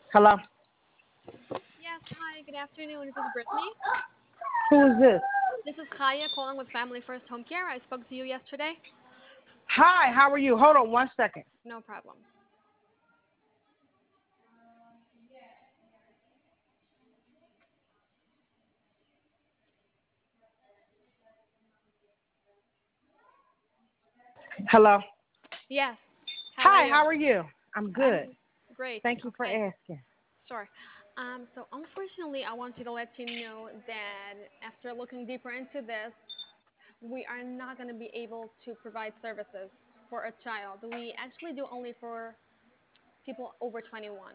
Hello? Yes, hi, good afternoon. This is Brittany. Who is this? This is Kaya calling with Family First Home Care. I spoke to you yesterday. Hi, how are you? Hold on 1 second. No problem. Hello? Yes, how are Hi, you? how are you? I'm good. I'm great. Thank you for Okay, asking. sure. So unfortunately, I wanted to let you know that after looking deeper into this, we are not going to be able to provide services for a child. We actually do only for people over 21.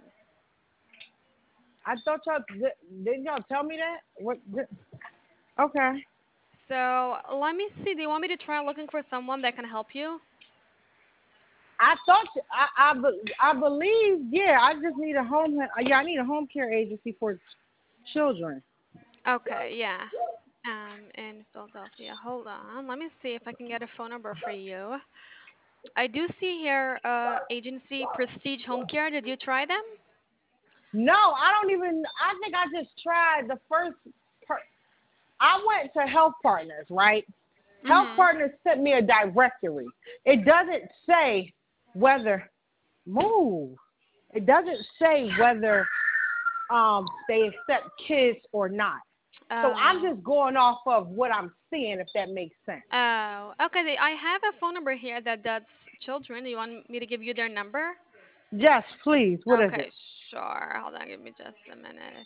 I thought y'all, didn't y'all tell me that? Okay. So let me see. Do you want me to try looking for someone that can help you? I thought, I believe, yeah, I just need a home, yeah, I need a home care agency for children. Okay, yeah. In Philadelphia. Hold on. Let me see if I can get a phone number for you. I do see here agency Prestige Home Care. Did you try them? No, I think I just tried I went to Health Partners, right? Health Mhm. Partners sent me a directory. It doesn't say whether, move. It doesn't say whether they accept kids or not. So I'm Oh. just going off of what I'm seeing, if that makes sense. Oh. Okay. I have a phone number here that does children. Do you want me to give you their number? Yes, please. What is Okay. it? Sure. Hold on. Give me just a minute.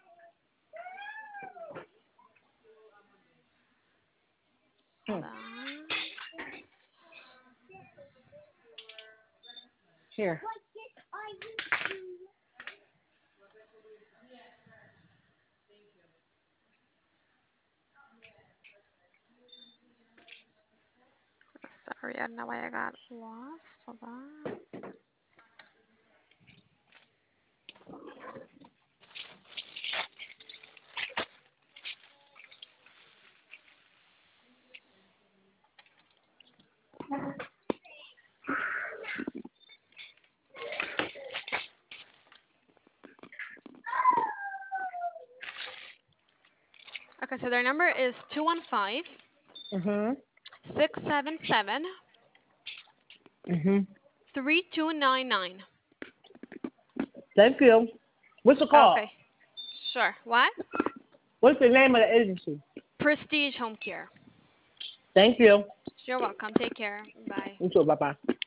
Hmm. Hold on. Here. Sorry, I don't know why I got lost. Hold on. Okay. So their number is 215 Mhm. 677 Mhm. 3299. Thank you. What's it called? Okay. Sure. What? What's the name of the agency? Prestige Home Care. Thank you. You're welcome. Take care. Bye. You too. Bye bye.